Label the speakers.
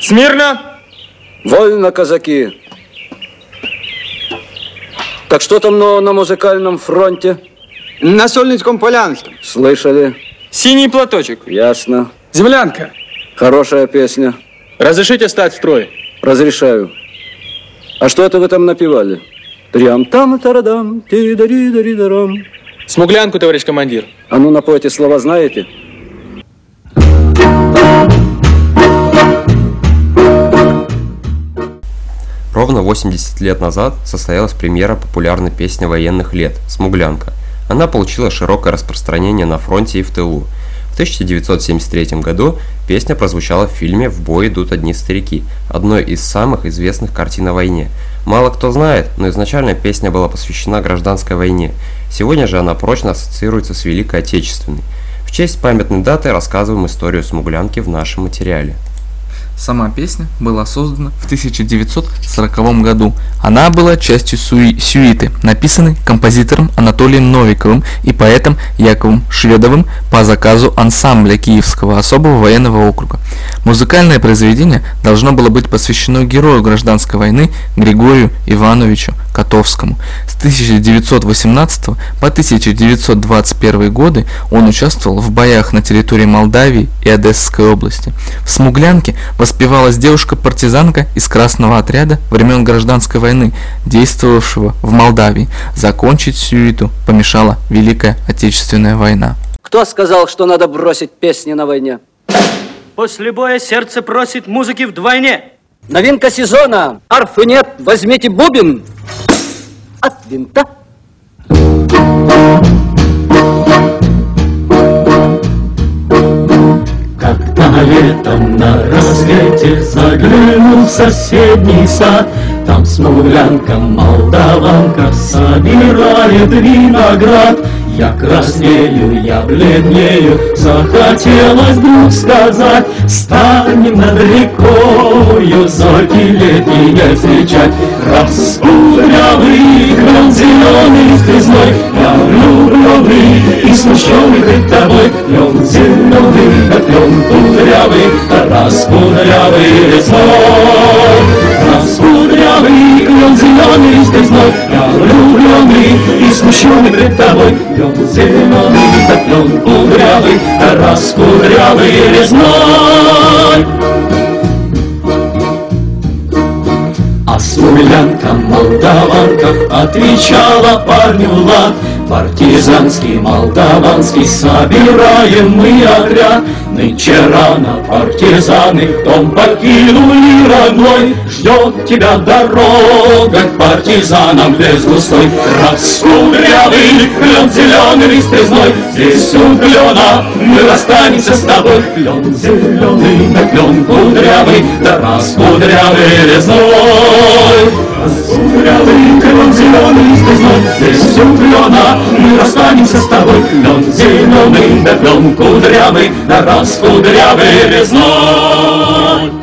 Speaker 1: Смирно!
Speaker 2: Вольно, казаки! Так что там на музыкальном фронте?
Speaker 1: На Сольницком Полянском.
Speaker 2: Слышали?
Speaker 1: Синий платочек.
Speaker 2: Ясно.
Speaker 1: Землянка.
Speaker 2: Хорошая песня.
Speaker 1: Разрешите стать в строй?
Speaker 2: Разрешаю. А что это вы там напевали? Трям-там-тарадам, ти-дари-дари-дарам.
Speaker 1: Смуглянку, товарищ командир.
Speaker 2: А ну, напойте слова, знаете?
Speaker 3: Ровно 80 лет назад состоялась премьера популярной песни военных лет «Смуглянка». Она получила широкое распространение на фронте и в тылу. В 1973 году песня прозвучала в фильме «В бой идут одни старики», одной из самых известных картин о войне. Мало кто знает, но изначально песня была посвящена гражданской войне. Сегодня же она прочно ассоциируется с Великой Отечественной. В честь памятной даты рассказываем историю Смуглянки в нашем материале.
Speaker 4: Сама песня была создана в 1940 году. Она была частью сюиты, написанной композитором Анатолием Новиковым и поэтом Яковом Шведовым по заказу ансамбля Киевского особого военного округа. Музыкальное произведение должно было быть посвящено герою гражданской войны Григорию Ивановичу Котовскому. С 1918 по 1921 годы он участвовал в боях на территории Молдавии и Одесской области. В «Смуглянке» воспевалась девушка-партизанка из Красного отряда времен гражданской войны, действовавшего в Молдавии. Закончить сюиту помешала Великая Отечественная война.
Speaker 2: Кто сказал, что надо бросить песни на войне?
Speaker 5: После боя сердце просит музыки вдвойне.
Speaker 2: Новинка сезона. Арфы нет, возьмите бубен от винта.
Speaker 6: Когда летом на рассвете заглянул в соседний сад, там смуглянка, молдаванка собирает виноград. Я краснею, я бледнею, захотелось вдруг сказать: станем над рекою зорьки летние встречать. Раскудрявый клен зеленый стрезной, я влюбленный и смущенный пред тобой. Клен зеленый, да клен кудрявый, раскудрявый лесной. Раскудрявый клен зеленый стрезной, я влюбленный и смущенный пред тобой. Клен зеленый, да клен кудрявый, раскудрявый лесной. А смуглянка, молдаванка отвечала парню лад: партизанский, молдаванский, собираем мы отряд. Нынче рано партизаны дом покинули родной. Ждет тебя дорога к партизанам в лес густой. Раскудрявый клен зеленый стрезной, здесь у клена мы расстанемся с тобой. Клен зеленый, да клен кудрявый, да раскудрявый лесной. Раскудрявый клен зеленый стрезной, здесь у клена мы расстанемся с тобой. Клен зеленый, да клен кудрявый, да раскудрявый лесной.